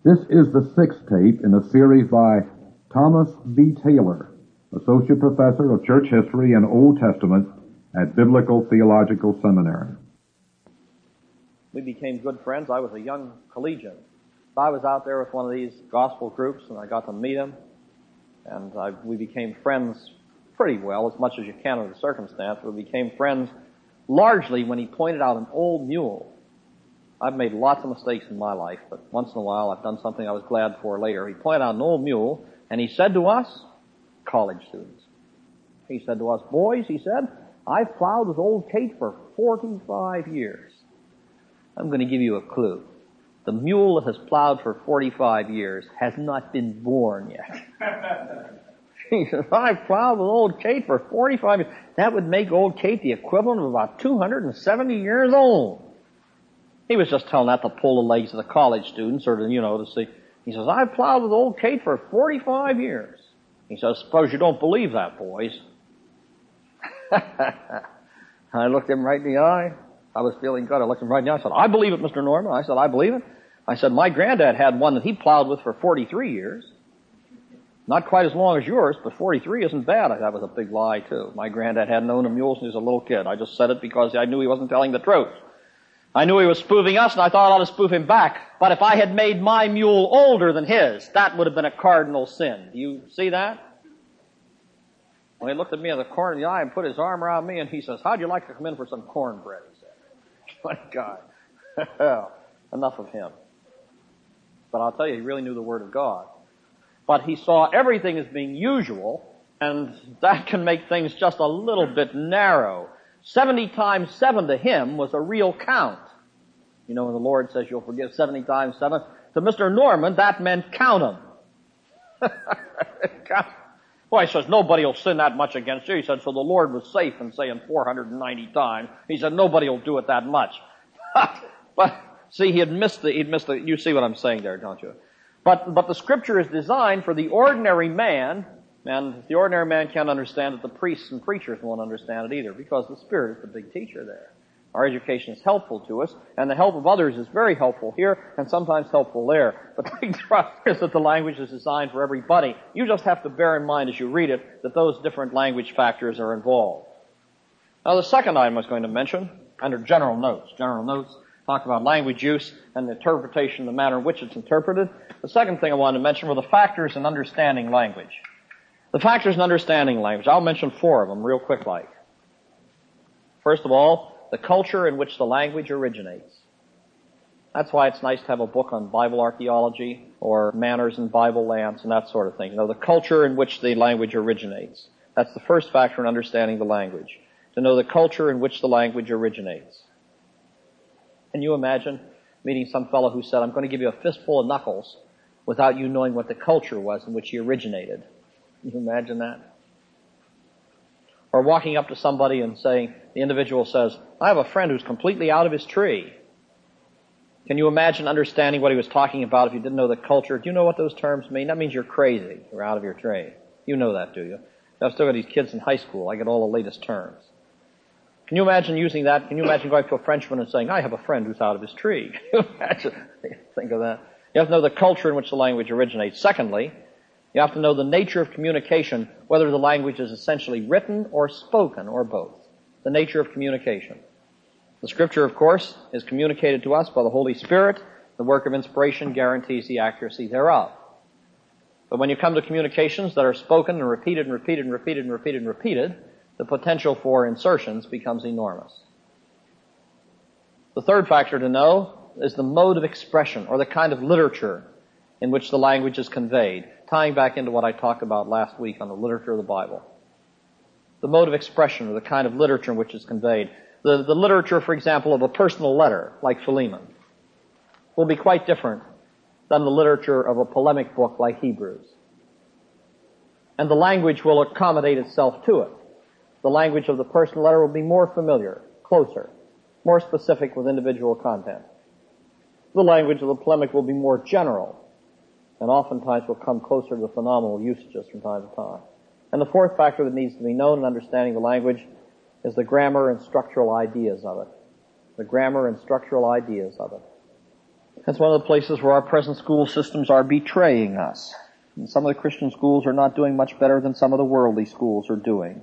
This is the sixth tape in a series by Thomas B. Taylor, Associate Professor of Church History and Old Testament at Biblical Theological Seminary. We became good friends. I was a young collegian. I was out there with one of these gospel groups, and I got to meet him, and we became friends pretty well, as much as you can under the circumstance. We became friends largely when he pointed out an old mule. I've made lots of mistakes in my life, but once in a while I've done something I was glad for later. He pointed out an old mule, and he said to us, college students, he said to us, boys, he said, I've plowed with old Kate for 45 years. I'm going to give you a clue. The mule that has plowed for 45 years has not been born yet. He says, I've plowed with old Kate for 45 years. That would make old Kate the equivalent of about 270 years old. He was just telling that to pull the legs of the college students or to see. He says, I've plowed with old Kate for 45 years. He says, suppose you don't believe that, boys. I looked him right in the eye. I was feeling good. I looked him right in the eye. I said, I believe it, Mr. Norman. I said, I believe it. I said, my granddad had one that he plowed with for 43 years. Not quite as long as yours, but 43 isn't bad. That was a big lie, too. My granddad hadn't owned a mule since he was a little kid. I just said it because I knew he wasn't telling the truth. I knew he was spoofing us, and I thought I ought to spoof him back. But if I had made my mule older than his, that would have been a cardinal sin. Do you see that? Well, he looked at me in the corner of the eye and put his arm around me, and he says, how'd you like to come in for some cornbread? He said. My God. Well, enough of him. But I'll tell you, he really knew the Word of God. But he saw everything as being usual, and that can make things just a little bit narrow. 70 times 7 to him was a real count. You know, when the Lord says you'll forgive 70 times 7, to Mr. Norman, that meant count them. Boy, he says, nobody will sin that much against you. He said, so the Lord was safe in saying 490 times. He said, nobody will do it that much. But, see, he'd missed the, you see what I'm saying there, don't you? But the Scripture is designed for the ordinary man, and the ordinary man can't understand it. The priests and preachers won't understand it either, because the Spirit is the big teacher there. Our education is helpful to us, and the help of others is very helpful here, and sometimes helpful there. But the big trust is that the language is designed for everybody. You just have to bear in mind as you read it that those different language factors are involved. Now, the second item I was going to mention, under general notes. General notes talk about language use and the interpretation, the manner in which it's interpreted. The second thing I wanted to mention were the factors in understanding language. The factors in understanding language. I'll mention 4 of them real quick like. First of all, the culture in which the language originates. That's why it's nice to have a book on Bible archaeology or manners in Bible lands and that sort of thing. You know, the culture in which the language originates. That's the first factor in understanding the language. To know the culture in which the language originates. Can you imagine meeting some fellow who said, I'm going to give you a fistful of knuckles without you knowing what the culture was in which he originated? Can you imagine that? Or walking up to somebody and saying, the individual says, I have a friend who's completely out of his tree. Can you imagine understanding what he was talking about if you didn't know the culture? Do you know what those terms mean? That means you're crazy. You're out of your tree. You know that, do you? I've still got these kids in high school. I get all the latest terms. Can you imagine using that? Can you imagine going to a Frenchman and saying, I have a friend who's out of his tree? Can you imagine? Think of that. You have to know the culture in which the language originates. Secondly, you have to know the nature of communication, whether the language is essentially written or spoken or both. The nature of communication. The Scripture, of course, is communicated to us by the Holy Spirit. The work of inspiration guarantees the accuracy thereof. But when you come to communications that are spoken and repeated and repeated and repeated and repeated and repeated, the potential for insertions becomes enormous. The third factor to know is the mode of expression or the kind of literature in which the language is conveyed, tying back into what I talked about last week on the literature of the Bible. The mode of expression or the kind of literature in which it's conveyed. The literature, for example, of a personal letter, like Philemon, will be quite different than the literature of a polemic book like Hebrews. And the language will accommodate itself to it. The language of the personal letter will be more familiar, closer, more specific with individual content. The language of the polemic will be more general, and oftentimes will come closer to the phenomenal usages from time to time. And the fourth factor that needs to be known in understanding the language is the grammar and structural ideas of it. The grammar and structural ideas of it. That's one of the places where our present school systems are betraying us. And some of the Christian schools are not doing much better than some of the worldly schools are doing.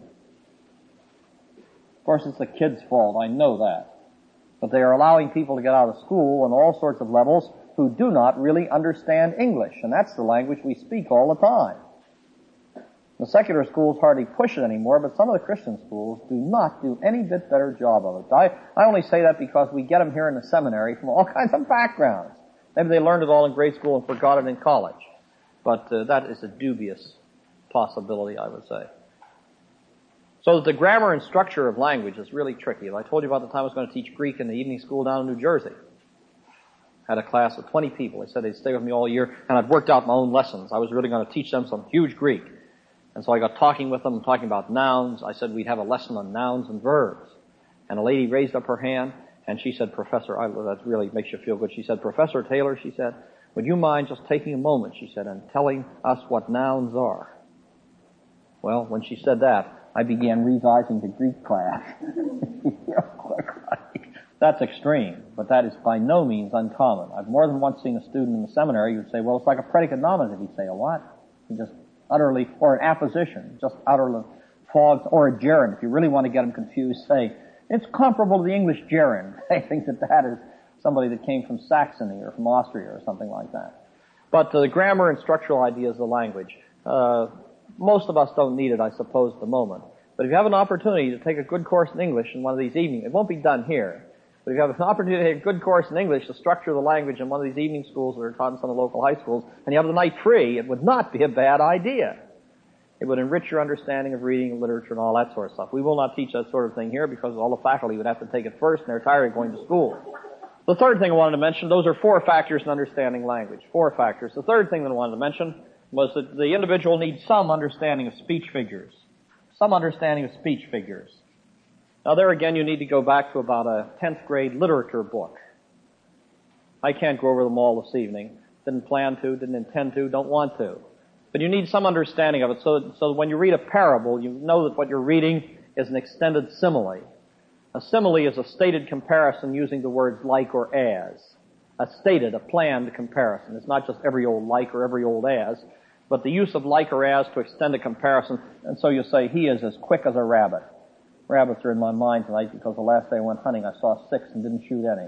Of course, it's the kids' fault, I know that. But they are allowing people to get out of school on all sorts of levels who do not really understand English, and that's the language we speak all the time. The secular schools hardly push it anymore, but some of the Christian schools do not do any bit better job of it. I only say that because we get them here in the seminary from all kinds of backgrounds. Maybe they learned it all in grade school and forgot it in college. But that is a dubious possibility, I would say. So that the grammar and structure of language is really tricky. I told you about the time I was going to teach Greek in the evening school down in New Jersey. Had a class of 20 people. They said they'd stay with me all year, and I'd worked out my own lessons. I was really going to teach them some huge Greek. And so I got talking with them, talking about nouns. I said we'd have a lesson on nouns and verbs. And a lady raised up her hand, and she said, Professor, that really makes you feel good. She said, Professor Taylor, she said, would you mind just taking a moment, she said, and telling us what nouns are? Well, when she said that, I began revising the Greek class. That's extreme, but that is by no means uncommon. I've more than once seen a student in the seminary who'd say, well, it's like a predicate nominative. He'd say, a what? He just utterly, or an apposition, just utterly fogged, or a gerund. If you really want to get them confused, say, it's comparable to the English gerund. They think that is somebody that came from Saxony or from Austria or something like that. But the grammar and structural ideas of the language, most of us don't need it, I suppose, at the moment. But if you have an opportunity to take a good course in English in one of these evenings, it won't be done here. But if you have an opportunity to take a good course in English, the structure of the language in one of these evening schools that are taught in some of the local high schools, and you have the night free, it would not be a bad idea. It would enrich your understanding of reading and literature and all that sort of stuff. We will not teach that sort of thing here because all the faculty would have to take it first and they're tired of going to school. The third thing I wanted to mention, those are 4 factors in understanding language. 4 factors. The third thing that I wanted to mention was that the individual needs some understanding of speech figures. Some understanding of speech figures. Now there again you need to go back to about a 10th grade literature book. I can't go over them all this evening. Didn't plan to, didn't intend to, don't want to. But you need some understanding of it so that when you read a parable, you know that what you're reading is an extended simile. A simile is a stated comparison using the words like or as. A stated, a planned comparison. It's not just every old like or every old as, but the use of like or as to extend a comparison. And so you say, he is as quick as a rabbit. Rabbits are in my mind tonight because the last day I went hunting I saw 6 and didn't shoot any.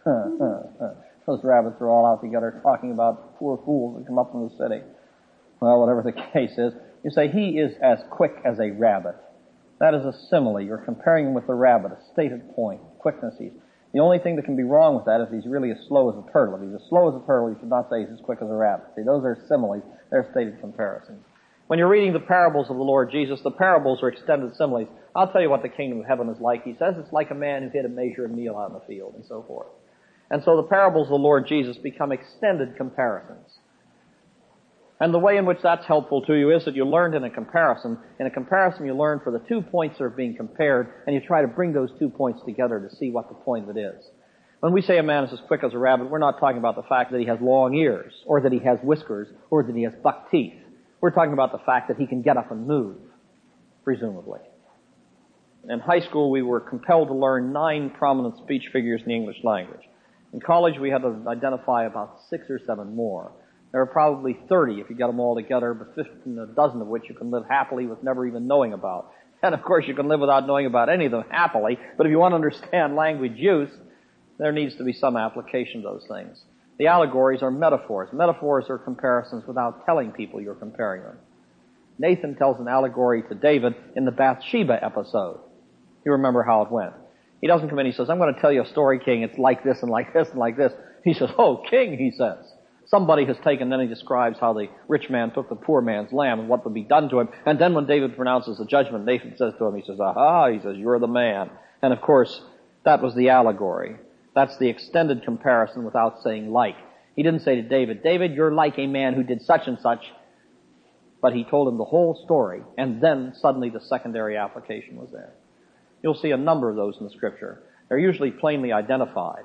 Those rabbits are all out together talking about poor fools that come up from the city. Well, whatever the case is, you say, he is as quick as a rabbit. That is a simile. You're comparing him with the rabbit, a stated point, quickness. The only thing that can be wrong with that is he's really as slow as a turtle. If he's as slow as a turtle, you should not say he's as quick as a rabbit. See, those are similes. They're stated comparisons. When you're reading the parables of the Lord Jesus, the parables are extended similes. I'll tell you what the kingdom of heaven is like. He says it's like a man who hid a measure of meal out in the field and so forth. And so the parables of the Lord Jesus become extended comparisons. And the way in which that's helpful to you is that you learned in a comparison. In a comparison, you learn for the 2 points that are being compared, and you try to bring those 2 points together to see what the point of it is. When we say a man is as quick as a rabbit, we're not talking about the fact that he has long ears, or that he has whiskers, or that he has buck teeth. We're talking about the fact that he can get up and move, presumably. In high school, we were compelled to learn 9 prominent speech figures in the English language. In college, we had to identify about 6 or 7 more. There are probably 30 if you get them all together, but 15, a dozen of which you can live happily with never even knowing about. And of course, you can live without knowing about any of them happily, but if you want to understand language use, there needs to be some application of those things. The allegories are metaphors. Metaphors are comparisons without telling people you're comparing them. Nathan tells an allegory to David in the Bathsheba episode. You remember how it went. He doesn't come in, he says, I'm going to tell you a story, King. It's like this and like this and like this. He says, oh, King, he says. Somebody has taken, then he describes how the rich man took the poor man's lamb and what would be done to him. And then when David pronounces the judgment, Nathan says to him, he says, aha, he says, you're the man. And of course, that was the allegory. That's the extended comparison without saying like. He didn't say to David, David, you're like a man who did such and such. But he told him the whole story. And then suddenly the secondary application was there. You'll see a number of those in the Scripture. They're usually plainly identified.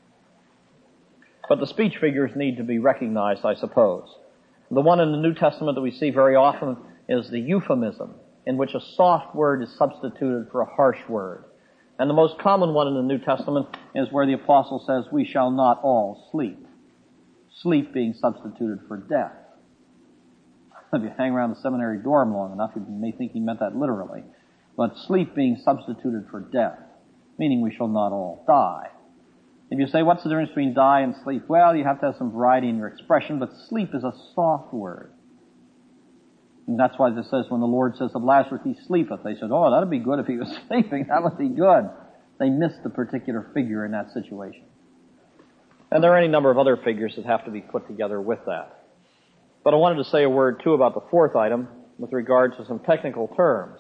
But the speech figures need to be recognized, I suppose. The one in the New Testament that we see very often is the euphemism, in which a soft word is substituted for a harsh word. And the most common one in the New Testament is where the apostle says, we shall not all sleep. Sleep being substituted for death. If you hang around the seminary dorm long enough, you may think he meant that literally. But sleep being substituted for death, meaning we shall not all die. If you say, what's the difference between die and sleep? Well, you have to have some variety in your expression, but sleep is a soft word. And that's why it says when the Lord says of Lazarus, he sleepeth, they said, oh, that'd be good if he was sleeping. That would be good. They missed the particular figure in that situation. And there are any number of other figures that have to be put together with that. But I wanted to say a word, too, about the fourth item with regard to some technical terms.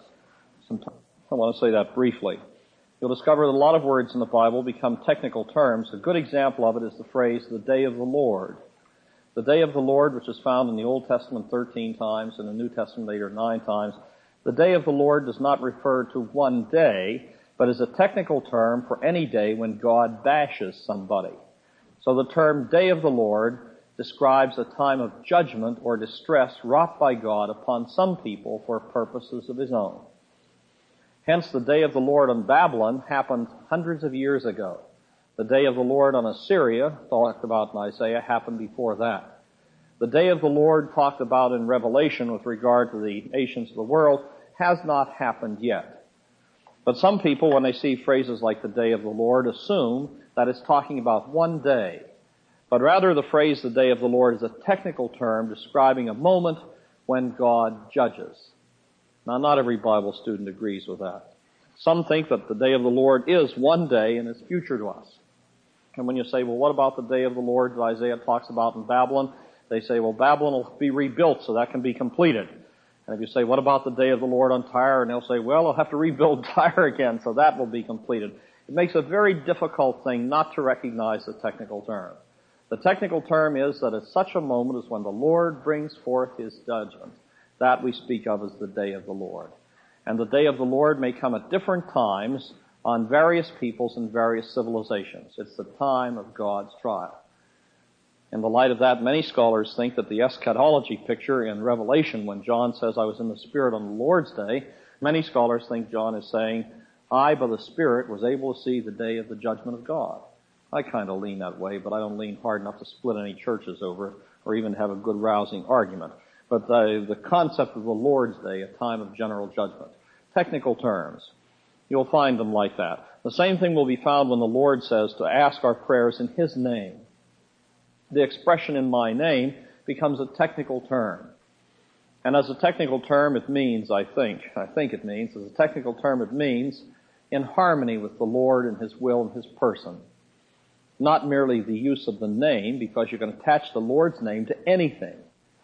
I want to say that briefly. You'll discover that a lot of words in the Bible become technical terms. A good example of it is the phrase, the day of the Lord. The day of the Lord, which is found in the Old Testament 13 times and the New Testament 8 or 9 times, the day of the Lord does not refer to one day, but is a technical term for any day when God bashes somebody. So the term day of the Lord describes a time of judgment or distress wrought by God upon some people for purposes of his own. Hence, the day of the Lord on Babylon happened hundreds of years ago. The day of the Lord on Assyria, talked about in Isaiah, happened before that. The day of the Lord talked about in Revelation with regard to the nations of the world has not happened yet. But some people, when they see phrases like the day of the Lord, assume that it's talking about one day. But rather the phrase the day of the Lord is a technical term describing a moment when God judges. Now, not every Bible student agrees with that. Some think that the day of the Lord is one day and is future to us. And when you say, well, what about the day of the Lord that Isaiah talks about in Babylon? They say, well, Babylon will be rebuilt, so that can be completed. And if you say, what about the day of the Lord on Tyre? And they'll say, well, they'll have to rebuild Tyre again, so that will be completed. It makes a very difficult thing not to recognize the technical term. The technical term is that at such a moment as when the Lord brings forth his judgment, that we speak of as the day of the Lord. And the day of the Lord may come at different times on various peoples and various civilizations. It's the time of God's trial. In the light of that, many scholars think that the eschatology picture in Revelation, when John says, I was in the Spirit on the Lord's day, many scholars think John is saying, I, by the Spirit, was able to see the day of the judgment of God. I kind of lean that way, but I don't lean hard enough to split any churches over it or even have a good rousing argument. But the concept of the Lord's Day, a time of general judgment. Technical terms. You'll find them like that. The same thing will be found when the Lord says to ask our prayers in his name. The expression in my name becomes a technical term. And as a technical term it means, as a technical term it means in harmony with the Lord and his will and his person. Not merely the use of the name, because you can attach the Lord's name to anything.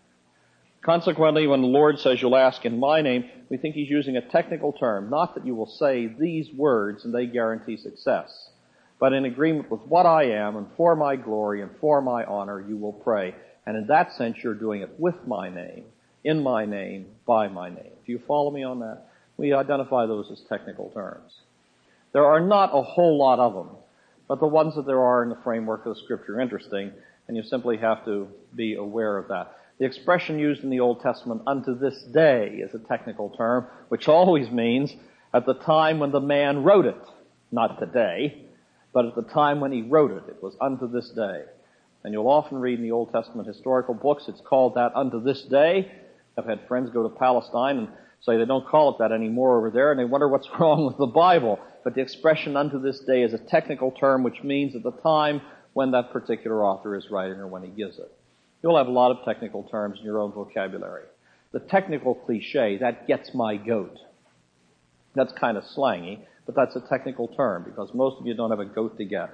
Consequently, when the Lord says you'll ask in my name, we think he's using a technical term. Not that you will say these words and they guarantee success, but in agreement with what I am and for my glory and for my honor, you will pray. And in that sense, you're doing it with my name, in my name, by my name. Do you follow me on that? We identify those as technical terms. There are not a whole lot of them, but the ones that there are in the framework of the Scripture are interesting, and you simply have to be aware of that. The expression used in the Old Testament, unto this day, is a technical term, which always means at the time when the man wrote it. Not today, but at the time when he wrote it. It was unto this day. And you'll often read in the Old Testament historical books, it's called that unto this day. I've had friends go to Palestine and say they don't call it that anymore over there, and they wonder what's wrong with the Bible. But the expression unto this day is a technical term which means at the time when that particular author is writing or when he gives it. You'll have a lot of technical terms in your own vocabulary. The technical cliche, that gets my goat. That's kind of slangy, but that's a technical term because most of you don't have a goat to get.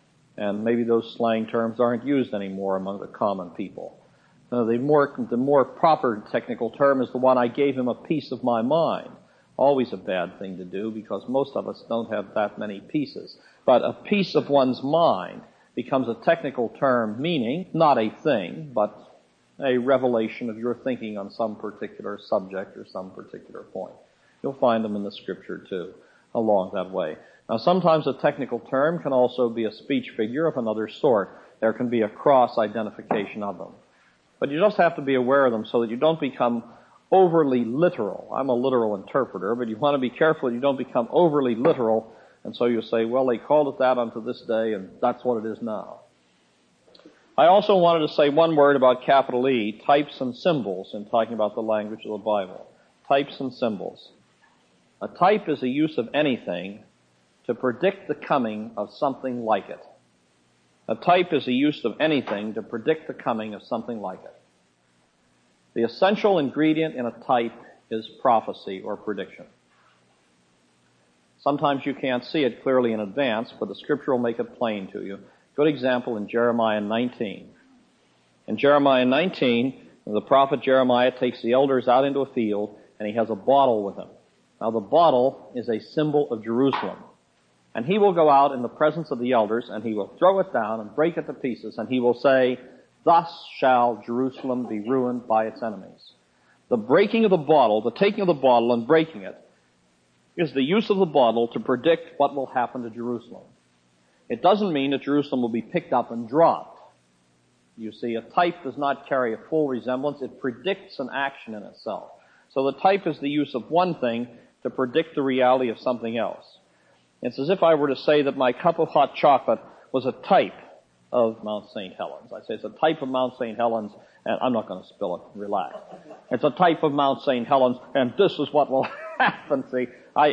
And maybe those slang terms aren't used anymore among the common people. The more proper technical term is the one, I gave him a piece of my mind. Always a bad thing to do because most of us don't have that many pieces. But a piece of one's mind becomes a technical term meaning not a thing, but a revelation of your thinking on some particular subject or some particular point. You'll find them in the Scripture too, along that way. Now sometimes a technical term can also be a speech figure of another sort. There can be a cross-identification of them. But you just have to be aware of them so that you don't become overly literal. I'm a literal interpreter, but you want to be careful you don't become overly literal. And so you say, well, they called it that unto this day, and that's what it is now. I also wanted to say one word about capital E, types and symbols, in talking about the language of the Bible. Types and symbols. A type is a use of anything to predict the coming of something like it. A type is a use of anything to predict the coming of something like it. The essential ingredient in a type is prophecy or prediction. Sometimes you can't see it clearly in advance, but the Scripture will make it plain to you. Good example in Jeremiah 19. In Jeremiah 19, the prophet Jeremiah takes the elders out into a field, and he has a bottle with him. Now the bottle is a symbol of Jerusalem. And he will go out in the presence of the elders, and he will throw it down and break it to pieces, and he will say, "Thus shall Jerusalem be ruined by its enemies." The breaking of the bottle, the taking of the bottle and breaking it, is the use of the bottle to predict what will happen to Jerusalem. It doesn't mean that Jerusalem will be picked up and dropped. You see, a type does not carry a full resemblance. It predicts an action in itself. So the type is the use of one thing to predict the reality of something else. It's as if I were to say that my cup of hot chocolate was a type of Mount St. Helens. I say it's a type of Mount St. Helens, and I'm not going to spill it. Relax. It's a type of Mount St. Helens, and this is what will happen. See,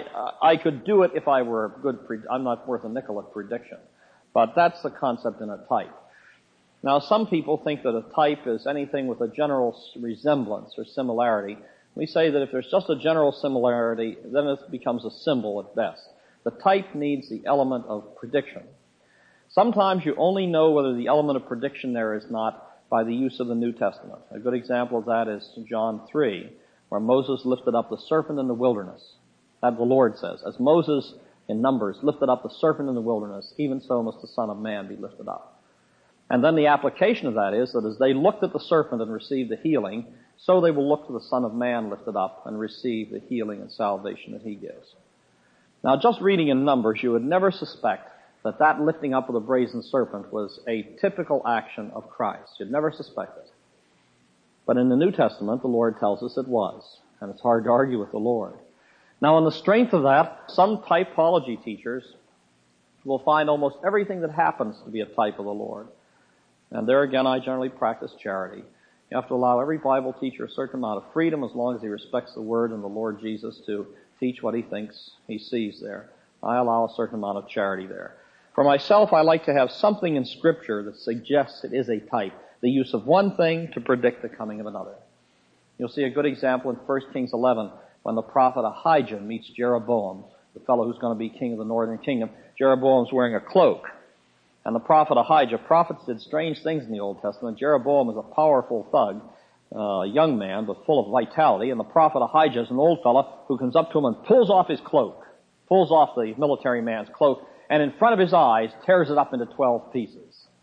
I could do it if I were a good, I'm not worth a nickel at prediction. But that's the concept in a type. Now, some people think that a type is anything with a general resemblance or similarity. We say that if there's just a general similarity, then it becomes a symbol at best. The type needs the element of prediction. Sometimes you only know whether the element of prediction there is not by the use of the New Testament. A good example of that is John 3, where Moses lifted up the serpent in the wilderness. That the Lord says, as Moses in Numbers lifted up the serpent in the wilderness, even so must the Son of Man be lifted up. And then the application of that is that as they looked at the serpent and received the healing, so they will look to the Son of Man lifted up and receive the healing and salvation that he gives. Now, just reading in Numbers, you would never suspect that that lifting up of the brazen serpent was a typical action of Christ. You'd never suspect it. But in the New Testament, the Lord tells us it was, and it's hard to argue with the Lord. Now, on the strength of that, some typology teachers will find almost everything that happens to be a type of the Lord. And there again, I generally practice charity. You have to allow every Bible teacher a certain amount of freedom as long as he respects the Word and the Lord Jesus to teach what he thinks he sees there. I allow a certain amount of charity there. For myself, I like to have something in Scripture that suggests it is a type, the use of one thing to predict the coming of another. You'll see a good example in 1 Kings 11 when the prophet Ahijah meets Jeroboam, the fellow who's going to be king of the northern kingdom. Jeroboam's wearing a cloak. And the prophet Ahijah, prophets did strange things in the Old Testament. Jeroboam is a powerful thug, a young man, but full of vitality. And the prophet Ahijah is an old fellow who comes up to him and pulls off his cloak, pulls off the military man's cloak, and in front of his eyes tears it up into 12 pieces.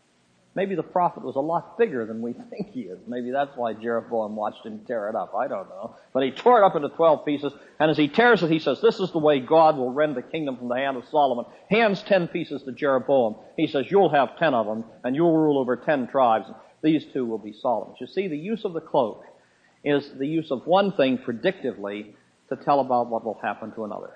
Maybe the prophet was a lot bigger than we think he is. Maybe that's why Jeroboam watched him tear it up. I don't know. But he tore it up into 12 pieces, and as he tears it, he says, "This is the way God will rend the kingdom from the hand of Solomon." Hands 10 pieces to Jeroboam. He says, "You'll have 10 of them, and you'll rule over 10 tribes. These 2 will be Solomon's." You see, the use of the cloak is the use of one thing predictively to tell about what will happen to another.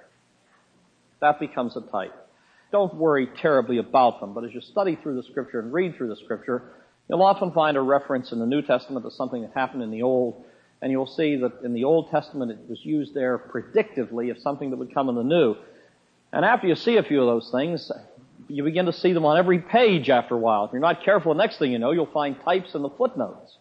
That becomes a type. Don't worry terribly about them, but as you study through the Scripture and read through the Scripture, you'll often find a reference in the New Testament to something that happened in the Old, and you'll see that in the Old Testament it was used there predictively of something that would come in the New. And after you see a few of those things, you begin to see them on every page after a while. If you're not careful, the next thing you know, you'll find types in the footnotes.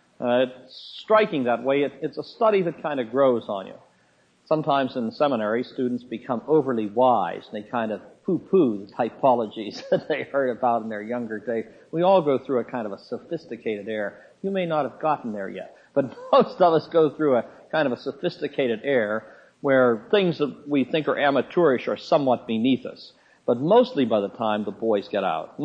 It's striking that way. It's a study that kind of grows on you. Sometimes in seminary, students become overly wise, and they kind of poo-poo the typologies that they heard about in their younger days. We all go through a kind of a sophisticated air. You may not have gotten there yet, but most of us go through a kind of a sophisticated air where things that we think are amateurish are somewhat beneath us. But mostly by the time the boys get out,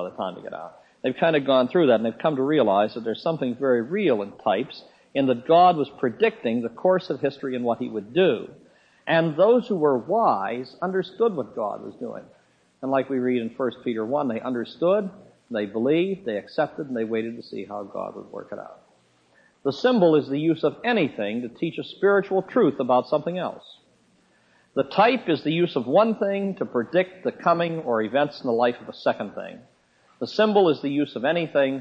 they've kind of gone through that, and they've come to realize that there's something very real in types, in that God was predicting the course of history and what he would do. And those who were wise understood what God was doing. And like we read in 1 Peter 1, they understood, they believed, they accepted, and they waited to see how God would work it out. The symbol is the use of anything to teach a spiritual truth about something else. The type is the use of one thing to predict the coming or events in the life of a second thing. The symbol is the use of anything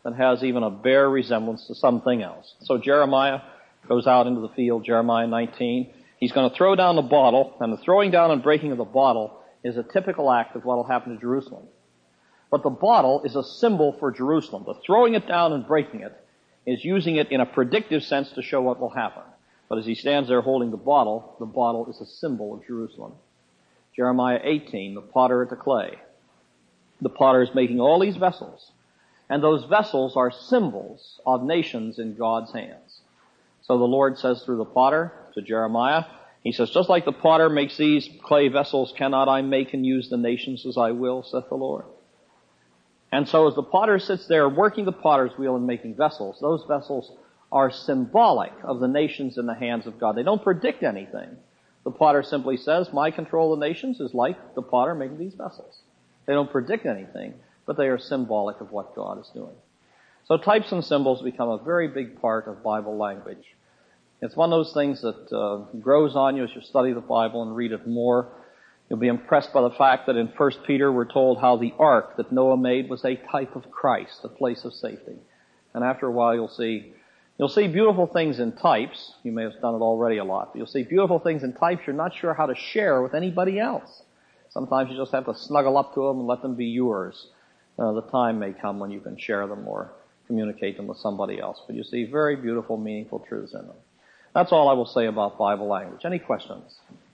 that has even a bare resemblance to something else. So Jeremiah goes out into the field, Jeremiah 19. He's going to throw down the bottle, and the throwing down and breaking of the bottle is a typical act of what will happen to Jerusalem. But the bottle is a symbol for Jerusalem. The throwing it down and breaking it is using it in a predictive sense to show what will happen. But as he stands there holding the bottle is a symbol of Jerusalem. Jeremiah 18, the potter at the clay. The potter is making all these vessels, and those vessels are symbols of nations in God's hands. So the Lord says through the potter to Jeremiah, he says, just like the potter makes these clay vessels, cannot I make and use the nations as I will, saith the Lord. And so as the potter sits there working the potter's wheel and making vessels, those vessels are symbolic of the nations in the hands of God. They don't predict anything. The potter simply says, my control of the nations is like the potter making these vessels. They don't predict anything, but they are symbolic of what God is doing. So types and symbols become a very big part of Bible language. It's one of those things that grows on you as you study the Bible and read it more. You'll be impressed by the fact that in 1 Peter we're told how the ark that Noah made was a type of Christ, a place of safety. And after a while you'll see beautiful things in types. You may have done it already a lot. But you'll see beautiful things in types you're not sure how to share with anybody else. Sometimes you just have to snuggle up to them and let them be yours. The time may come when you can share them or communicate them with somebody else. But you see very beautiful, meaningful truths in them. That's all I will say about Bible language. Any questions?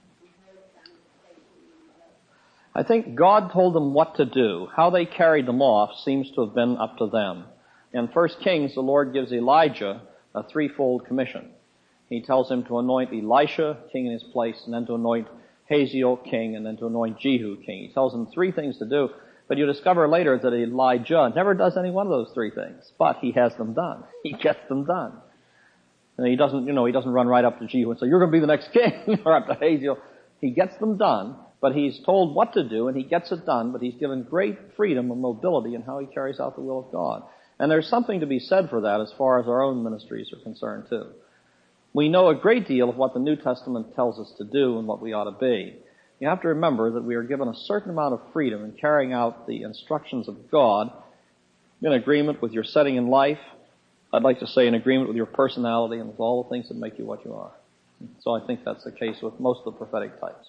I think God told them what to do. How they carried them off seems to have been up to them. In 1 Kings, the Lord gives Elijah a threefold commission. He tells him to anoint Elisha, king in his place, and then to anoint Hazael, king, and then to anoint Jehu, king. He tells him three things to do, but you discover later that Elijah never does any one of those three things, but he has them done. He gets them done. And he doesn't run right up to Jehu and say, you're going to be the next king, or up to Hazael. He gets them done, but he's told what to do, and he gets it done, but he's given great freedom and mobility in how he carries out the will of God. And there's something to be said for that as far as our own ministries are concerned, too. We know a great deal of what the New Testament tells us to do and what we ought to be. You have to remember that we are given a certain amount of freedom in carrying out the instructions of God in agreement with your setting in life. I'd like to say in agreement with your personality and with all the things that make you what you are. So I think that's the case with most of the prophetic types.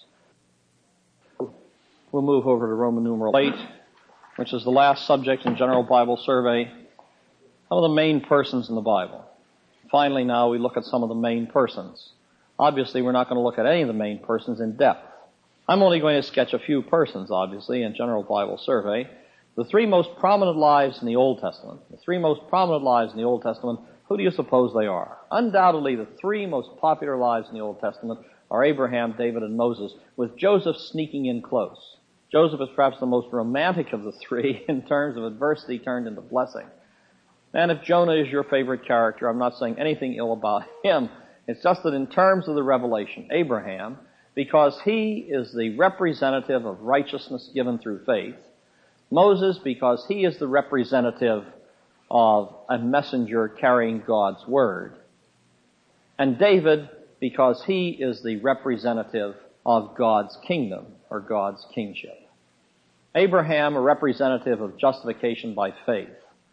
We'll move over to Roman numeral 8, which is the last subject in General Bible Survey. Some of the main persons in the Bible. Finally, now we look at some of the main persons. Obviously, we're not going to look at any of the main persons in depth. I'm only going to sketch a few persons, obviously, in General Bible Survey. The three most prominent lives in the Old Testament. The three most prominent lives in the Old Testament, who do you suppose they are? Undoubtedly, the three most popular lives in the Old Testament are Abraham, David, and Moses, with Joseph sneaking in close. Joseph is perhaps the most romantic of the three in terms of adversity turned into blessing. And if Jonah is your favorite character, I'm not saying anything ill about him. It's just that in terms of the revelation, Abraham, because he is the representative of righteousness given through faith. Moses, because he is the representative of a messenger carrying God's word. And David, because he is the representative of God's kingdom or God's kingship. Abraham, a representative of justification by faith.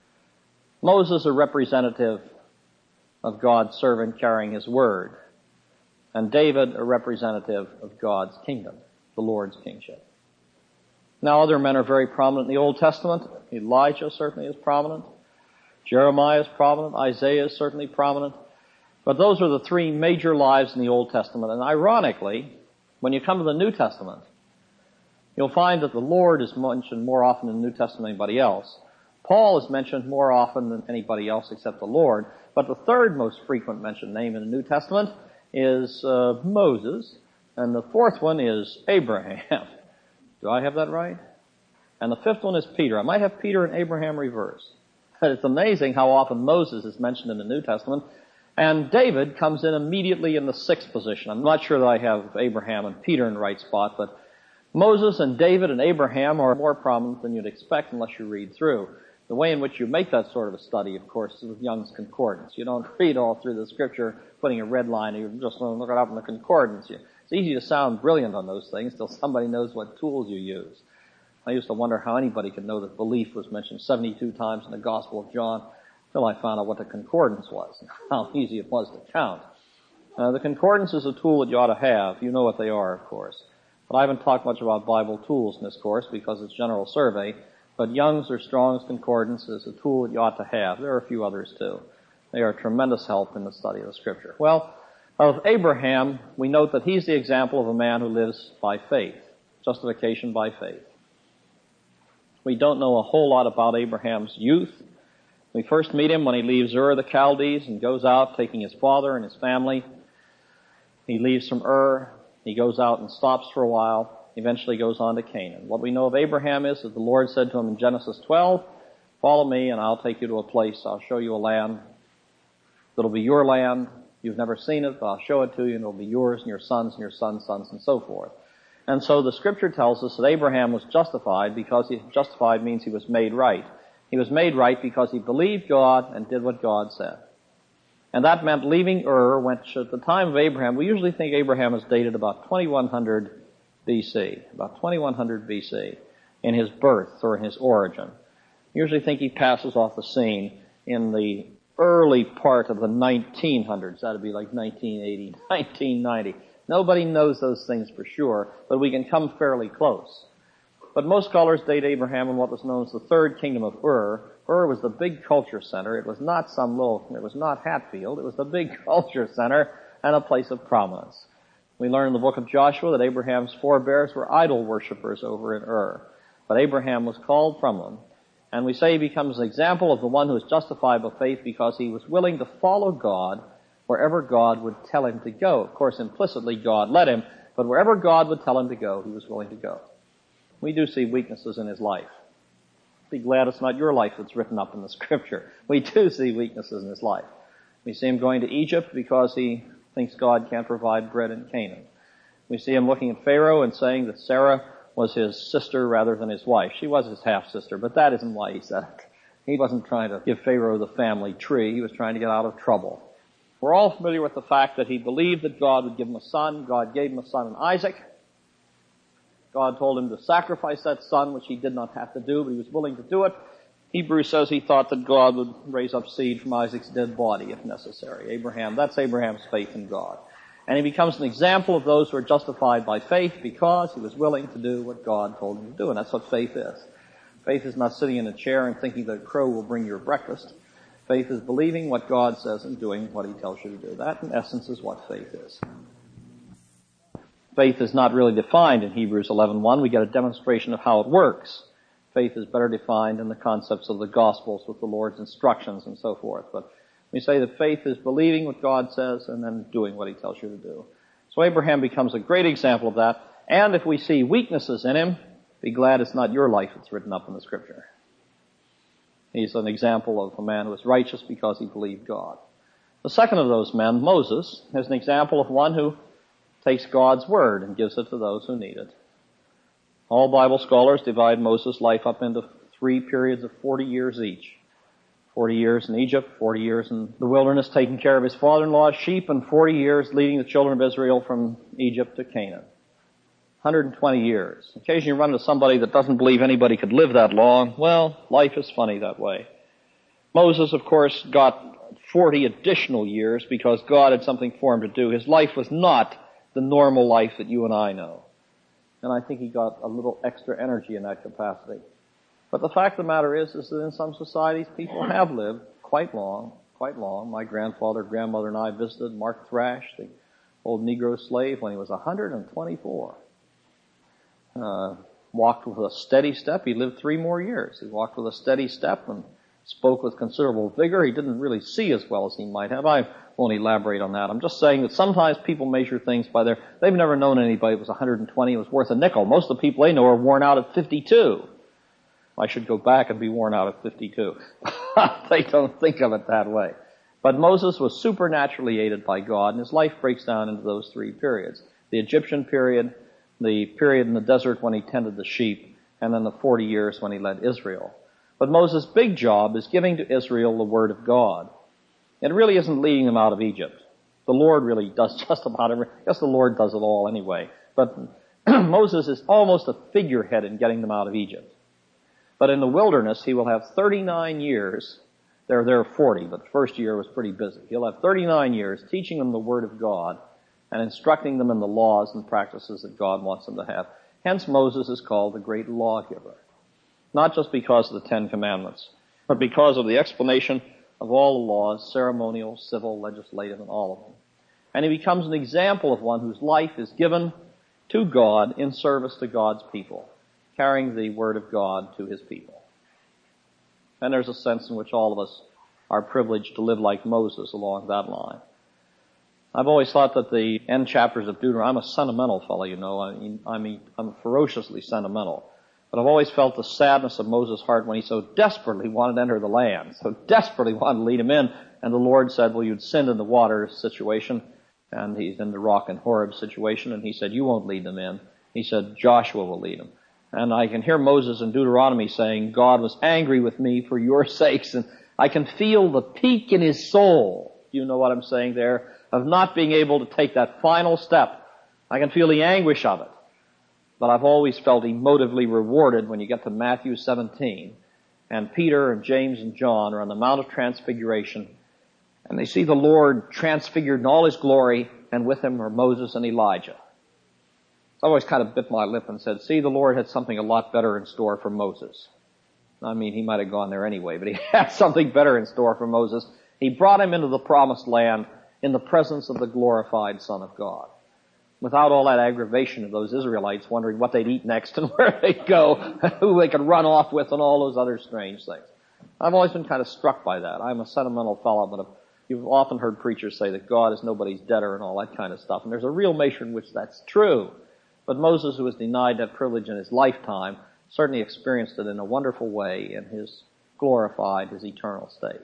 Moses, a representative of God's servant carrying his word. And David, a representative of God's kingdom, the Lord's kingship. Now, other men are very prominent in the Old Testament. Elijah certainly is prominent. Jeremiah is prominent. Isaiah is certainly prominent. But those are the three major lives in the Old Testament. And ironically, when you come to the New Testament, you'll find that the Lord is mentioned more often in the New Testament than anybody else. Paul is mentioned more often than anybody else except the Lord. But the third most frequent mentioned name in the New Testament is Moses. And the fourth one is Abraham. Do I have that right? And the fifth one is Peter. I might have Peter and Abraham reversed. It's amazing how often Moses is mentioned in the New Testament. And David comes in immediately in the sixth position. I'm not sure that I have Abraham and Peter in the right spot, but Moses and David and Abraham are more prominent than you'd expect unless you read through. The way in which you make that sort of a study, of course, is with Young's Concordance. You don't read all through the Scripture putting a red line, you just look it up in the Concordance. It's easy to sound brilliant on those things till somebody knows what tools you use. I used to wonder how anybody could know that belief was mentioned 72 times in the Gospel of John. Till I found out what the concordance was and how easy it was to count. The concordance is a tool that you ought to have. You know what they are, of course. But I haven't talked much about Bible tools in this course because it's general survey. But Young's or Strong's concordance is a tool that you ought to have. There are a few others too. They are a tremendous help in the study of the Scripture. Well, of Abraham, we note that he's the example of a man who lives by faith. Justification by faith. We don't know a whole lot about Abraham's youth. We first meet him when he leaves Ur of the Chaldees and goes out taking his father and his family. He leaves from Ur. He goes out and stops for a while. Eventually goes on to Canaan. What we know of Abraham is that the Lord said to him in Genesis 12, follow me and I'll take you to a place. I'll show you a land that'll be your land. You've never seen it, but I'll show it to you and it'll be yours and your sons and your sons' sons and so forth. And so the Scripture tells us that Abraham was justified because justified means he was made right. He was made right because he believed God and did what God said. And that meant leaving Ur, which at the time of Abraham, we usually think Abraham is dated about 2100 BC, about 2100 BC, in his birth or in his origin. We usually think he passes off the scene in the early part of the 1900s. That would be like 1980, 1990. Nobody knows those things for sure, but we can come fairly close. But most scholars date Abraham in what was known as the third kingdom of Ur. Ur was the big culture center. It was not it was not Hatfield. It was the big culture center and a place of prominence. We learn in the book of Joshua that Abraham's forebears were idol worshippers over in Ur. But Abraham was called from them. And we say he becomes an example of the one who is justified by faith because he was willing to follow God wherever God would tell him to go. Of course, implicitly God led him, but wherever God would tell him to go, he was willing to go. We do see weaknesses in his life. Be glad it's not your life that's written up in the Scripture. We do see weaknesses in his life. We see him going to Egypt because he thinks God can't provide bread in Canaan. We see him looking at Pharaoh and saying that Sarah was his sister rather than his wife. She was his half-sister, but that isn't why he said it. He wasn't trying to give Pharaoh the family tree. He was trying to get out of trouble. We're all familiar with the fact that he believed that God would give him a son. God gave him a son in Isaac. God told him to sacrifice that son, which he did not have to do, but he was willing to do it. Hebrews says he thought that God would raise up seed from Isaac's dead body if necessary. That's Abraham's faith in God. And he becomes an example of those who are justified by faith because he was willing to do what God told him to do. And that's what faith is. Faith is not sitting in a chair and thinking that a crow will bring your breakfast. Faith is believing what God says and doing what he tells you to do. That, in essence, is what faith is. Faith is not really defined in Hebrews 11:1. We get a demonstration of how it works. Faith is better defined in the concepts of the Gospels with the Lord's instructions and so forth. But we say that faith is believing what God says and then doing what he tells you to do. So Abraham becomes a great example of that. And if we see weaknesses in him, be glad it's not your life that's written up in the Scripture. He's an example of a man who is righteous because he believed God. The second of those men, Moses, is an example of one who takes God's word and gives it to those who need it. All Bible scholars divide Moses' life up into 3 periods of 40 years each. 40 years in Egypt, 40 years in the wilderness taking care of his father-in-law's sheep, and 40 years leading the children of Israel from Egypt to Canaan. 120 years. Occasionally you run into somebody that doesn't believe anybody could live that long. Well, life is funny that way. Moses, of course, got 40 additional years because God had something for him to do. His life was not the normal life that you and I know. And I think he got a little extra energy in that capacity. But the fact of the matter is that in some societies, people have lived quite long. My grandfather, grandmother, and I visited Mark Thrash, the old Negro slave, when he was 124. Walked with a steady step. He lived 3 more years. He walked with a steady step and spoke with considerable vigor. He didn't really see as well as he might have. I won't elaborate on that. I'm just saying that sometimes people measure things by they've never known anybody who was 120 and was worth a nickel. Most of the people they know are worn out at 52. I should go back and be worn out at 52. They don't think of it that way. But Moses was supernaturally aided by God, and his life breaks down into those 3 periods. The Egyptian period, the period in the desert when he tended the sheep, and then the 40 years when he led Israel. But Moses' big job is giving to Israel the Word of God. It really isn't leading them out of Egypt. The Lord really does just about everything. I guess the Lord does it all anyway. But Moses is almost a figurehead in getting them out of Egypt. But in the wilderness, he will have 39 years They're there 40, but the first year was pretty busy. He'll have 39 years teaching them the Word of God and instructing them in the laws and practices that God wants them to have. Hence, Moses is called the great lawgiver. Not just because of the Ten Commandments, but because of the explanation of all the laws, ceremonial, civil, legislative, and all of them. And he becomes an example of one whose life is given to God in service to God's people, carrying the Word of God to His people. And there's a sense in which all of us are privileged to live like Moses along that line. I've always thought that the end chapters of Deuteronomy, I'm a sentimental fellow, you know. I'm ferociously sentimental. But I've always felt the sadness of Moses' heart when he so desperately wanted to enter the land, so desperately wanted to lead him in. And the Lord said, well, you'd sinned in the water situation, and he's in the rock and Horeb situation, and he said, you won't lead them in. He said, Joshua will lead them. And I can hear Moses in Deuteronomy saying, God was angry with me for your sakes, and I can feel the peak in his soul. You know what I'm saying there? Of not being able to take that final step. I can feel the anguish of it. But I've always felt emotively rewarded when you get to Matthew 17, and Peter and James and John are on the Mount of Transfiguration, and they see the Lord transfigured in all His glory, and with Him are Moses and Elijah. I always kind of bit my lip and said, see, the Lord had something a lot better in store for Moses. I mean, he might have gone there anyway, but he had something better in store for Moses. He brought him into the promised land in the presence of the glorified Son of God, without all that aggravation of those Israelites wondering what they'd eat next and where they'd go, and who they could run off with, and all those other strange things. I've always been kind of struck by that. I'm a sentimental fellow, but you've often heard preachers say that God is nobody's debtor and all that kind of stuff, and there's a real measure in which that's true. But Moses, who was denied that privilege in his lifetime, certainly experienced it in a wonderful way in his glorified, his eternal state.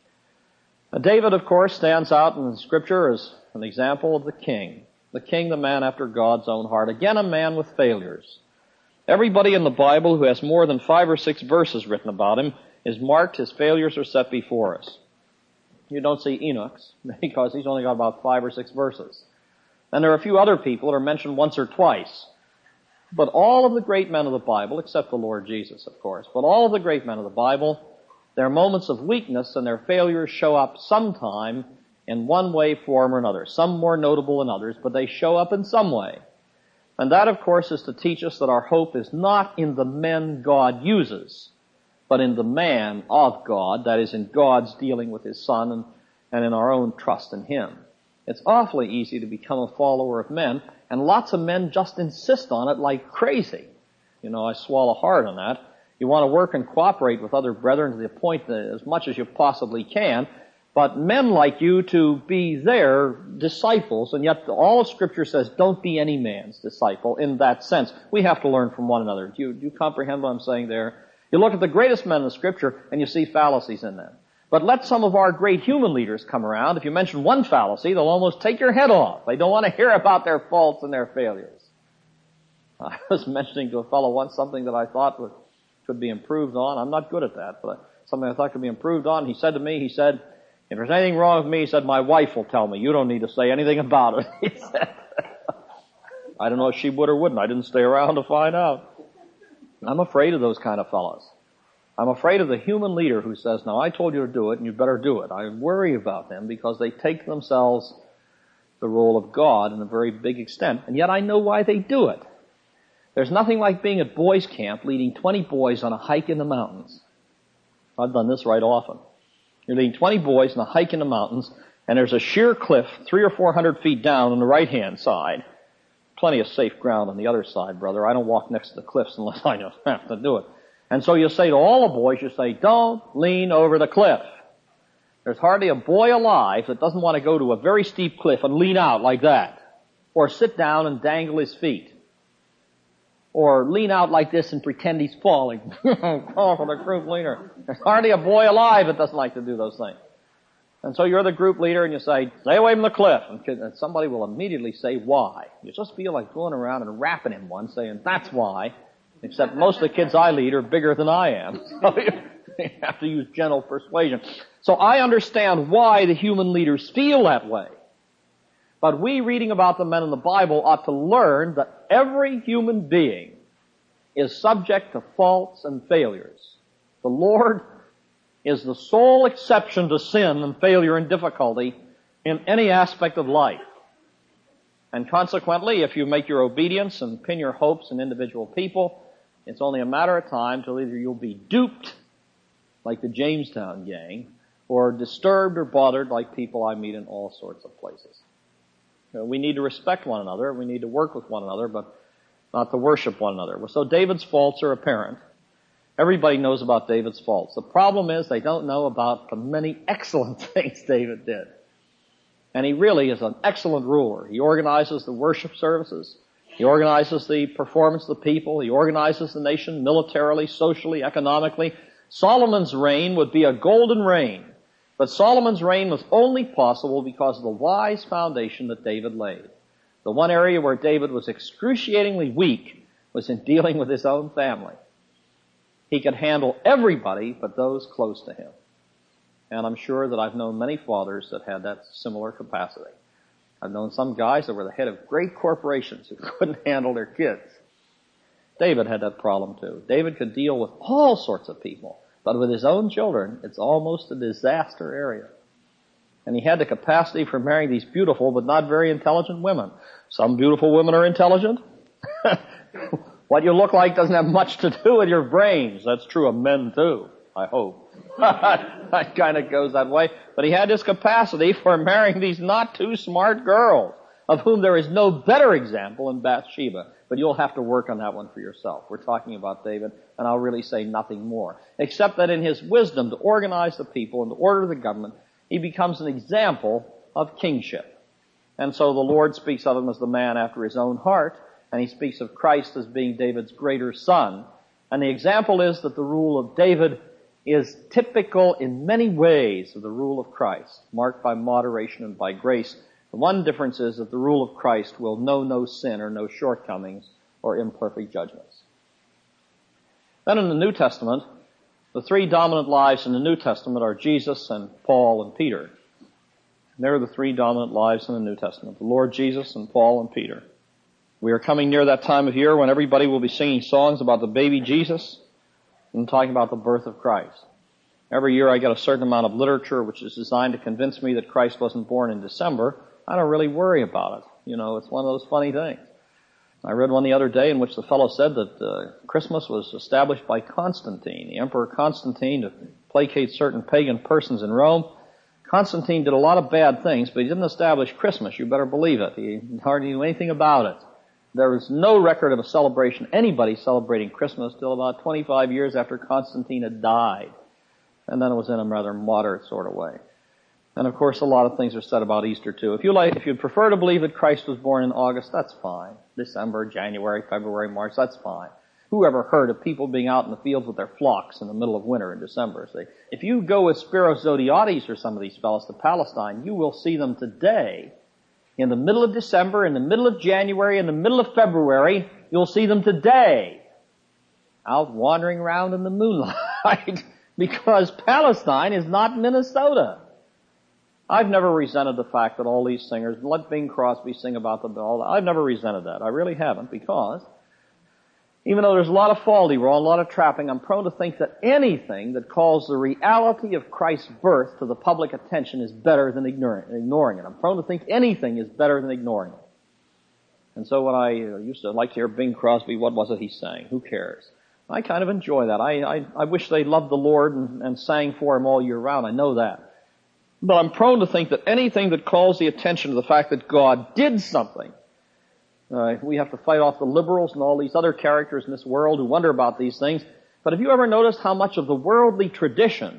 David, of course, stands out in the Scripture as an example of the king, the man after God's own heart. Again, a man with failures. Everybody in the Bible who has more than 5 or 6 verses written about him is marked, his failures are set before us. You don't see Enoch's because he's only got about 5 or 6 verses. And there are a few other people that are mentioned once or twice. But all of the great men of the Bible, except the Lord Jesus, of course, but all of the great men of the Bible, their moments of weakness and their failures show up sometime in one way, form, or another. Some more notable than others, but they show up in some way. And that, of course, is to teach us that our hope is not in the men God uses, but in the man of God, that is, in God's dealing with His Son and in our own trust in Him. It's awfully easy to become a follower of men, and lots of men just insist on it like crazy. You know, I swallow hard on that. You want to work and cooperate with other brethren to the point that as much as you possibly can, but men like you to be their disciples, and yet all of Scripture says don't be any man's disciple in that sense. We have to learn from one another. Do you comprehend what I'm saying there? You look at the greatest men in the Scripture and you see fallacies in them. But let some of our great human leaders come around. If you mention one fallacy, they'll almost take your head off. They don't want to hear about their faults and their failures. I was mentioning to a fellow once something that I thought could be improved on. I'm not good at that, but something I thought could be improved on. He said to me, if there's anything wrong with me, he said, my wife will tell me. You don't need to say anything about it, he said. I don't know if she would or wouldn't. I didn't stay around to find out. I'm afraid of those kind of fellows. I'm afraid of the human leader who says, now I told you to do it and you better do it. I worry about them because they take themselves the role of God in a very big extent, and yet I know why they do it. There's nothing like being at boys' camp leading 20 boys on a hike in the mountains. I've done this right often. You're leading 20 boys on a hike in the mountains, and there's a sheer cliff 300 or 400 feet down on the right-hand side. Plenty of safe ground on the other side, brother. I don't walk next to the cliffs unless I just have to do it. And so you say to all the boys, you say, don't lean over the cliff. There's hardly a boy alive that doesn't want to go to a very steep cliff and lean out like that. Or sit down and dangle his feet. Or lean out like this and pretend he's falling. Call for the group leader. There's hardly a boy alive that doesn't like to do those things. And so you're the group leader and you say, stay away from the cliff. And somebody will immediately say, why? You just feel like going around and rapping him one, saying, that's why. Except most of the kids I lead are bigger than I am. So you have to use gentle persuasion. So I understand why the human leaders feel that way. But we, reading about the men in the Bible, ought to learn that every human being is subject to faults and failures. The Lord is the sole exception to sin and failure and difficulty in any aspect of life. And consequently, if you make your obedience and pin your hopes in individual people, it's only a matter of time till either you'll be duped, like the Jamestown gang, or disturbed or bothered like people I meet in all sorts of places. We need to respect one another, we need to work with one another, but not to worship one another. So David's faults are apparent. Everybody knows about David's faults. The problem is they don't know about the many excellent things David did. And he really is an excellent ruler. He organizes the worship services. He organizes the performance of the people. He organizes the nation militarily, socially, economically. Solomon's reign would be a golden reign. But Solomon's reign was only possible because of the wise foundation that David laid. The one area where David was excruciatingly weak was in dealing with his own family. He could handle everybody but those close to him. And I'm sure that I've known many fathers that had that similar capacity. I've known some guys that were the head of great corporations who couldn't handle their kids. David had that problem too. David could deal with all sorts of people, but with his own children, it's almost a disaster area. And he had the capacity for marrying these beautiful but not very intelligent women. Some beautiful women are intelligent. What you look like doesn't have much to do with your brains. That's true of men too, I hope. That kind of goes that way. But he had this capacity for marrying these not too smart girls, of whom there is no better example in Bathsheba. But you'll have to work on that one for yourself. We're talking about David, and I'll really say nothing more. Except that in his wisdom to organize the people and to order the government, he becomes an example of kingship. And so the Lord speaks of him as the man after his own heart, and he speaks of Christ as being David's greater son. And the example is that the rule of David is typical in many ways of the rule of Christ, marked by moderation and by grace. The one difference is that the rule of Christ will know no sin or no shortcomings or imperfect judgments. Then in the New Testament, the three dominant lives in the New Testament are Jesus and Paul and Peter. They're the three dominant lives in the New Testament, the Lord Jesus and Paul and Peter. We are coming near that time of year when everybody will be singing songs about the baby Jesus and talking about the birth of Christ. Every year I get a certain amount of literature which is designed to convince me that Christ wasn't born in December. I don't really worry about it. You know, it's one of those funny things. I read one the other day in which the fellow said that Christmas was established by Constantine, the Emperor Constantine, to placate certain pagan persons in Rome. Constantine did a lot of bad things, but he didn't establish Christmas. You better believe it. He hardly knew anything about it. There is no record of a celebration, anybody celebrating Christmas, till about 25 years after Constantine had died. And then it was in a rather moderate sort of way. And of course, a lot of things are said about Easter too. If you'd prefer to believe that Christ was born in August, that's fine. December, January, February, March, that's fine. Who ever heard of people being out in the fields with their flocks in the middle of winter in December? See, if you go with Spiros Zodhiates or some of these fellows to Palestine, you will see them today in the middle of December, in the middle of January, in the middle of February. You'll see them today out wandering around in the moonlight because Palestine is not Minnesota. I've never resented the fact that all these singers, let Bing Crosby sing about the bell. I've never resented that. I really haven't, because even though there's a lot of faulty wrong, a lot of trapping, I'm prone to think that anything that calls the reality of Christ's birth to the public attention is better than ignoring it. I'm prone to think anything is better than ignoring it. And so when I used to like to hear Bing Crosby, what was it he sang? Who cares? I kind of enjoy that. I wish they loved the Lord and sang for Him all year round. I know that. But I'm prone to think that anything that calls the attention to the fact that God did something, we have to fight off the liberals and all these other characters in this world who wonder about these things. But have you ever noticed how much of the worldly tradition,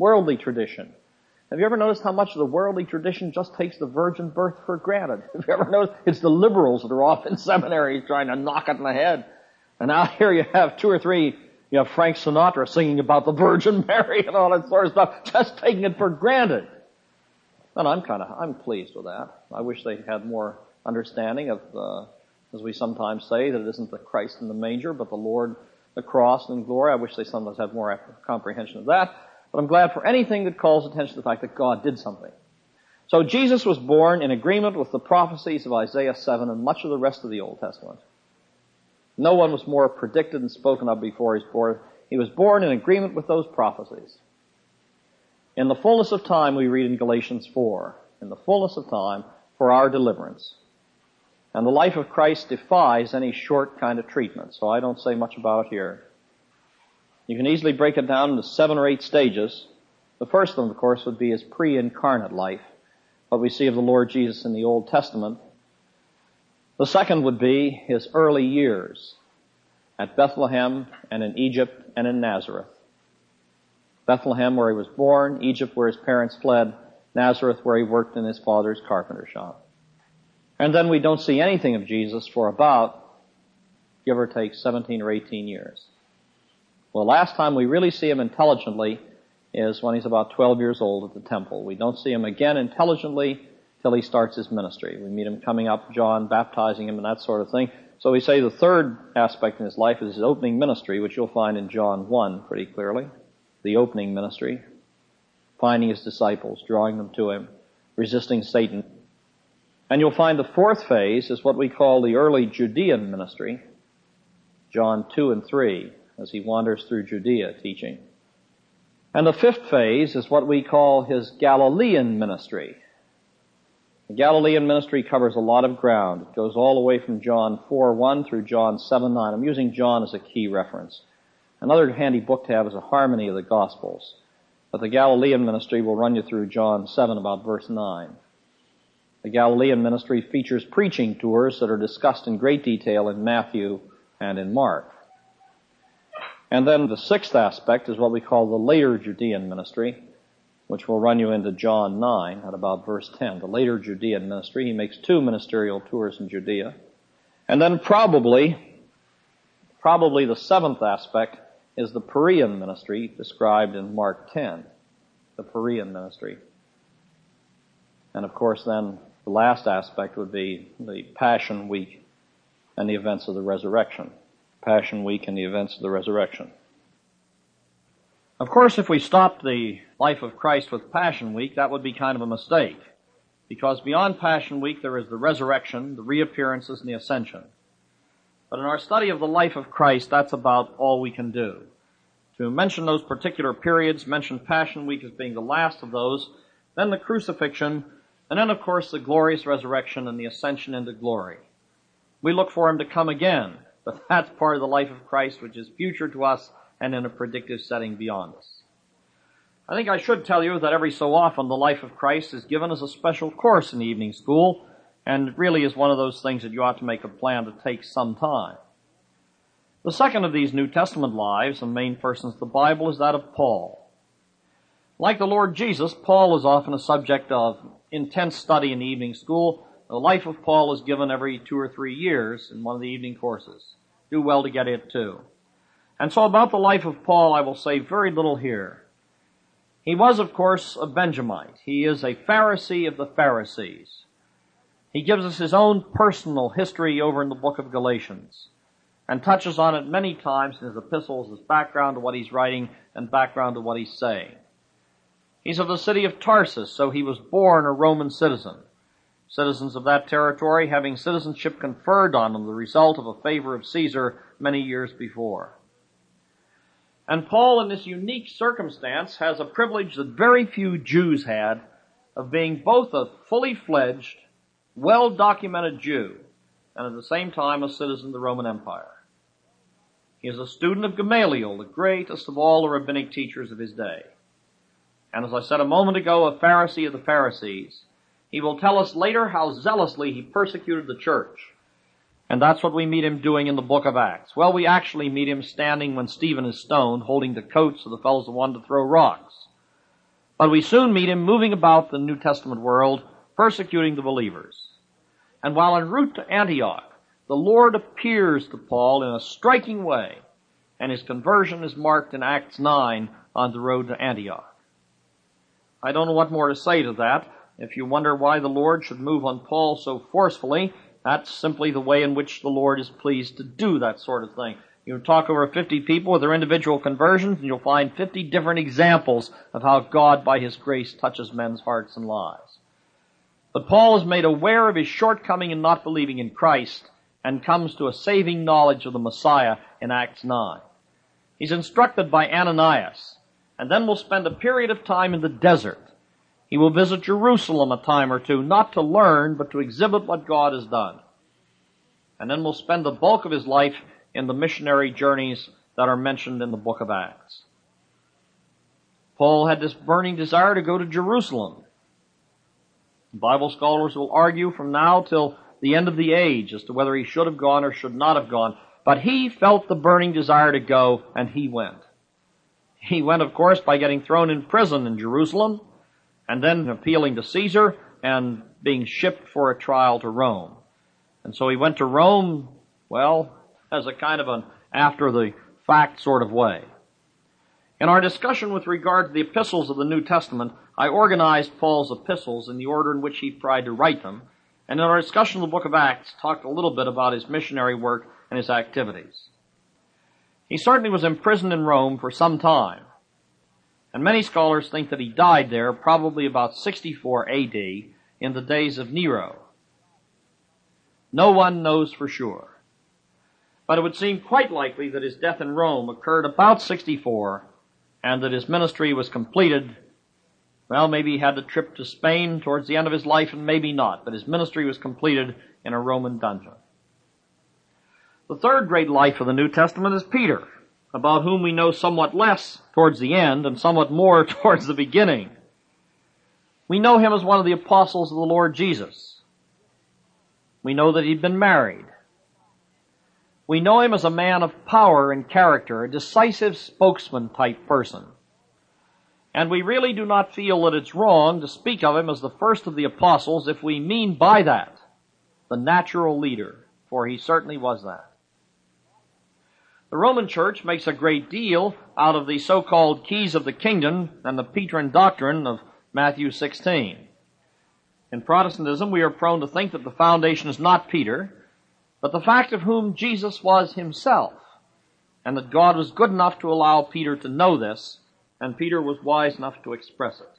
have you ever noticed how much of the worldly tradition just takes the virgin birth for granted? Have you ever noticed it's the liberals that are off in seminaries trying to knock it in the head? And out here you have two or three, you have Frank Sinatra singing about the Virgin Mary and all that sort of stuff, just taking it for granted. And I'm pleased with that. I wish they had more understanding of, as we sometimes say, that it isn't the Christ in the manger, but the Lord, the cross and glory. I wish they sometimes had more comprehension of that. But I'm glad for anything that calls attention to the fact that God did something. So Jesus was born in agreement with the prophecies of Isaiah 7 and much of the rest of the Old Testament. No one was more predicted and spoken of before he was born. He was born in agreement with those prophecies. In the fullness of time, we read in Galatians 4, in the fullness of time for our deliverance. And the life of Christ defies any short kind of treatment, so I don't say much about it here. You can easily break it down into 7 or 8 stages. The first of them, of course, would be his pre-incarnate life, what we see of the Lord Jesus in the Old Testament. The second would be his early years at Bethlehem and in Egypt and in Nazareth. Bethlehem, where he was born, Egypt, where his parents fled, Nazareth, where he worked in his father's carpenter shop. And then we don't see anything of Jesus for about, give or take, 17 or 18 years. Well, the last time we really see him intelligently is when he's about 12 years old at the temple. We don't see him again intelligently till he starts his ministry. We meet him coming up, John baptizing him and that sort of thing. So we say the third aspect in his life is his opening ministry, which you'll find in John 1 pretty clearly. The opening ministry, finding his disciples, drawing them to him, resisting Satan. And you'll find the fourth phase is what we call the early Judean ministry, John 2 and 3, as he wanders through Judea teaching. And the fifth phase is what we call his Galilean ministry. The Galilean ministry covers a lot of ground. It goes all the way from John 4:1 through John 7:9. I'm using John as a key reference. Another handy book to have is a harmony of the Gospels. But the Galilean ministry will run you through John 7, about verse 9. The Galilean ministry features preaching tours that are discussed in great detail in Matthew and in Mark. And then the sixth aspect is what we call the later Judean ministry, which will run you into John 9 at about verse 10. The later Judean ministry, he makes 2 ministerial tours in Judea. And then probably the seventh aspect is the Perean ministry described in Mark 10, the Perean ministry. And of course then the last aspect would be the Passion Week and the events of the resurrection. Passion Week and the events of the resurrection. Of course, if we stopped the life of Christ with Passion Week, that would be kind of a mistake. Because beyond Passion Week there is the resurrection, the reappearances, and the ascension. But in our study of the life of Christ, that's about all we can do. To mention those particular periods, mention Passion Week as being the last of those, then the crucifixion, and then of course the glorious resurrection and the ascension into glory. We look for him to come again, but that's part of the life of Christ which is future to us and in a predictive setting beyond us. I think I should tell you that every so often the life of Christ is given as a special course in the evening school, and it really is one of those things that you ought to make a plan to take some time. The second of these New Testament lives and main persons of the Bible is that of Paul. Like the Lord Jesus, Paul is often a subject of intense study in the evening school. The life of Paul is given every 2 or 3 years in one of the evening courses. Do well to get it too. And so about the life of Paul, I will say very little here. He was, of course, a Benjamite. He is a Pharisee of the Pharisees. He gives us his own personal history over in the book of Galatians and touches on it many times in his epistles as background to what he's writing and background to what he's saying. He's of the city of Tarsus, so he was born a Roman citizen. Citizens of that territory having citizenship conferred on them, the result of a favor of Caesar many years before. And Paul, in this unique circumstance, has a privilege that very few Jews had of being both a fully fledged, well-documented Jew and at the same time a citizen of the Roman Empire. He is a student of Gamaliel, the greatest of all the rabbinic teachers of his day. And as I said a moment ago, a Pharisee of the Pharisees. He will tell us later how zealously he persecuted the church. And that's what we meet him doing in the book of Acts. Well, we actually meet him standing when Stephen is stoned, holding the coats of the fellows that wanted to throw rocks. But we soon meet him moving about the New Testament world, persecuting the believers. And while en route to Antioch, the Lord appears to Paul in a striking way, and his conversion is marked in Acts 9 on the road to Antioch. I don't know what more to say to that. If you wonder why the Lord should move on Paul so forcefully, that's simply the way in which the Lord is pleased to do that sort of thing. You talk over 50 people with their individual conversions, and you'll find 50 different examples of how God, by His grace, touches men's hearts and lives. But Paul is made aware of his shortcoming in not believing in Christ, and comes to a saving knowledge of the Messiah in Acts 9. He's instructed by Ananias and then will spend a period of time in the desert. He will visit Jerusalem a time or two, not to learn, but to exhibit what God has done. And then will spend the bulk of his life in the missionary journeys that are mentioned in the book of Acts. Paul had this burning desire to go to Jerusalem. Bible scholars will argue from now till the end of the age as to whether he should have gone or should not have gone. But he felt the burning desire to go, and he went. He went, of course, by getting thrown in prison in Jerusalem, and then appealing to Caesar, and being shipped for a trial to Rome. And so he went to Rome, well, as a kind of an after-the-fact sort of way. In our discussion with regard to the epistles of the New Testament, I organized Paul's epistles in the order in which he tried to write them, and in our discussion of the book of Acts, talked a little bit about his missionary work and his activities. He certainly was imprisoned in Rome for some time, and many scholars think that he died there probably about 64 A.D. in the days of Nero. No one knows for sure, but it would seem quite likely that his death in Rome occurred about 64, and that his ministry was completed. Well, maybe he had the trip to Spain towards the end of his life, and maybe not, but his ministry was completed in a Roman dungeon. The third great life of the New Testament is Peter, about whom we know somewhat less towards the end and somewhat more towards the beginning. We know him as one of the apostles of the Lord Jesus. We know that he'd been married. We know him as a man of power and character, a decisive spokesman type person. And we really do not feel that it's wrong to speak of him as the first of the apostles if we mean by that the natural leader, for he certainly was that. The Roman Church makes a great deal out of the so-called keys of the kingdom and the Petrine doctrine of Matthew 16. In Protestantism, we are prone to think that the foundation is not Peter, but the fact of whom Jesus was himself, and that God was good enough to allow Peter to know this, and Peter was wise enough to express it.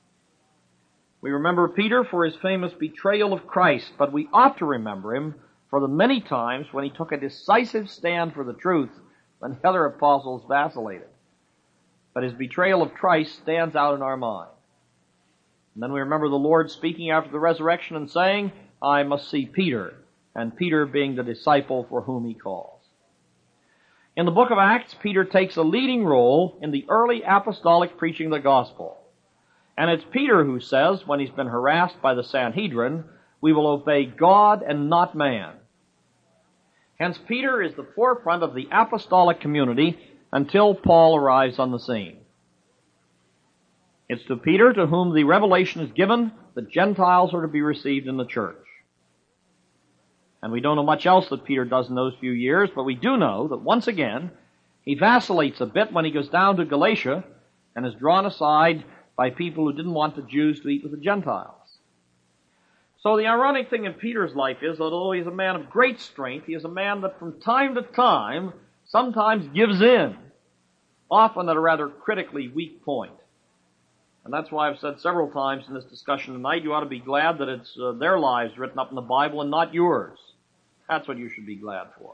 We remember Peter for his famous betrayal of Christ, but we ought to remember him for the many times when he took a decisive stand for the truth when the other apostles vacillated. But his betrayal of Christ stands out in our mind. And then we remember the Lord speaking after the resurrection and saying, I must see Peter, and Peter being the disciple for whom he calls. In the book of Acts, Peter takes a leading role in the early apostolic preaching of the gospel. And it's Peter who says, when he's been harassed by the Sanhedrin, we will obey God and not man. Hence, Peter is the forefront of the apostolic community until Paul arrives on the scene. It's to Peter to whom the revelation is given that Gentiles are to be received in the church. And we don't know much else that Peter does in those few years, but we do know that once again, he vacillates a bit when he goes down to Galatia and is drawn aside by people who didn't want the Jews to eat with the Gentiles. So the ironic thing in Peter's life is that although he's a man of great strength, he is a man that from time to time sometimes gives in, often at a rather critically weak point. And that's why I've said several times in this discussion tonight, you ought to be glad that it's their lives written up in the Bible and not yours. That's what you should be glad for.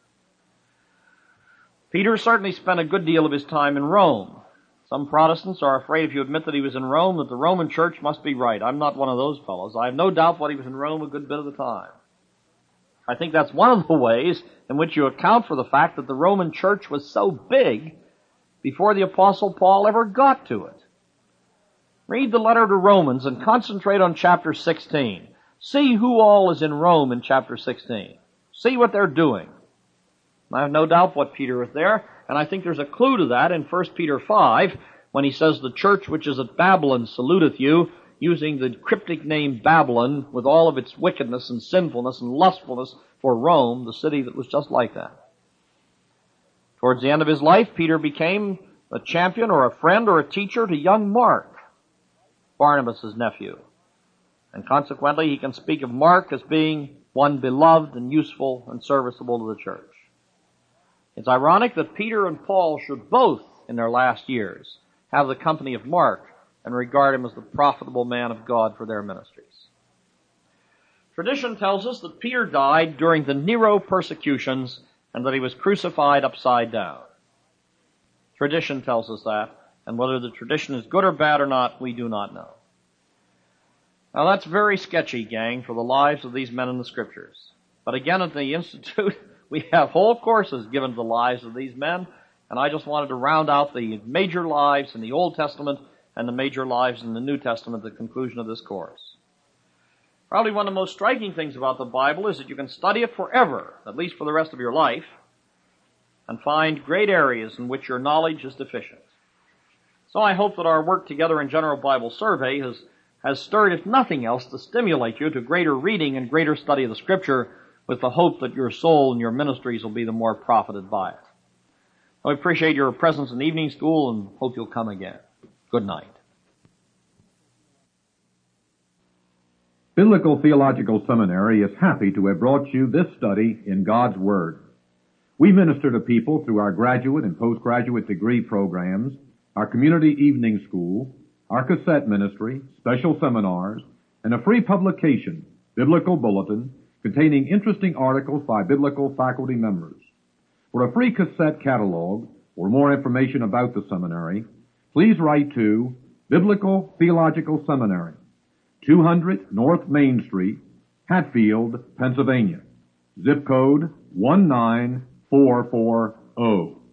Peter certainly spent a good deal of his time in Rome. Some Protestants are afraid if you admit that he was in Rome, that the Roman Church must be right. I'm not one of those fellows. I have no doubt that he was in Rome a good bit of the time. I think that's one of the ways in which you account for the fact that the Roman Church was so big before the Apostle Paul ever got to it. Read the letter to Romans and concentrate on chapter 16. See who all is in Rome in chapter 16. See what they're doing. I have no doubt what Peter is there, and I think there's a clue to that in 1 Peter 5, when he says, the church which is at Babylon saluteth you, using the cryptic name Babylon, with all of its wickedness and sinfulness and lustfulness for Rome, the city that was just like that. Towards the end of his life, Peter became a champion or a friend or a teacher to young Mark, Barnabas' nephew. And consequently, he can speak of Mark as being one beloved and useful and serviceable to the church. It's ironic that Peter and Paul should both, in their last years, have the company of Mark and regard him as the profitable man of God for their ministries. Tradition tells us that Peter died during the Nero persecutions and that he was crucified upside down. Tradition tells us that, And whether the tradition is good or bad or not, we do not know. Now that's very sketchy, gang, for the lives of these men in the Scriptures. But again, at the Institute, we have whole courses given to the lives of these men, and I just wanted to round out the major lives in the Old Testament and the major lives in the New Testament at the conclusion of this course. Probably one of the most striking things about the Bible is that you can study it forever, at least for the rest of your life, and find great areas in which your knowledge is deficient. So I hope that our work together in General Bible Survey has stirred, if nothing else, to stimulate you to greater reading and greater study of the Scripture, with the hope that your soul and your ministries will be the more profited by it. I appreciate your presence in evening school and hope you'll come again. Good night. Biblical Theological Seminary is happy to have brought you this study in God's Word. We minister to people through our graduate and postgraduate degree programs, our community evening school, our cassette ministry, special seminars, and a free publication, Biblical Bulletin, containing interesting articles by biblical faculty members. For a free cassette catalog or more information about the seminary, please write to Biblical Theological Seminary, 200 North Main Street, Hatfield, Pennsylvania. Zip code 19440.